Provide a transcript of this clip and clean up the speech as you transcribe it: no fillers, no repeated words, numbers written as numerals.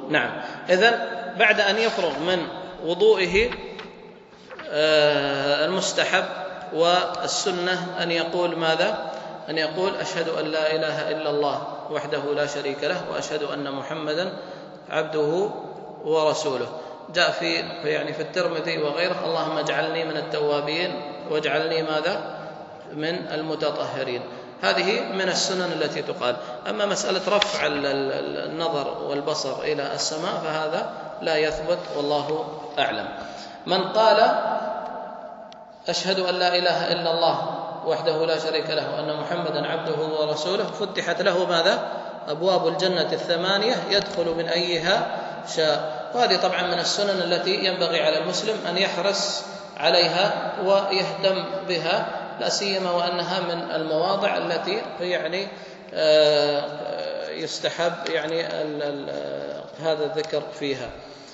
نعم. إذن بعد أن يفرغ من وضوئه المستحب والسنة أن يقول ماذا؟ أن يقول أشهد أن لا إله إلا الله وحده لا شريك له وأشهد أن محمدا عبده ورسوله. جاء في الترمذي وغيره: اللهم اجعلني من التوابين واجعلني ماذا؟ من المتطهرين. هذه من السنن التي تقال. أما مسألة رفع النظر والبصر إلى السماء فهذا لا يثبت والله أعلم. من قال أشهد أن لا إله إلا الله وحده لا شريك له وأن محمدا عبده ورسوله فتحت له ماذا؟ أبواب الجنة 8 يدخل من أيها شاء. وهذه طبعا من السنن التي ينبغي على المسلم أن يحرص عليها ويهتم بها، لا سيما وأنها من المواضع التي يستحب هذا الذكر فيها.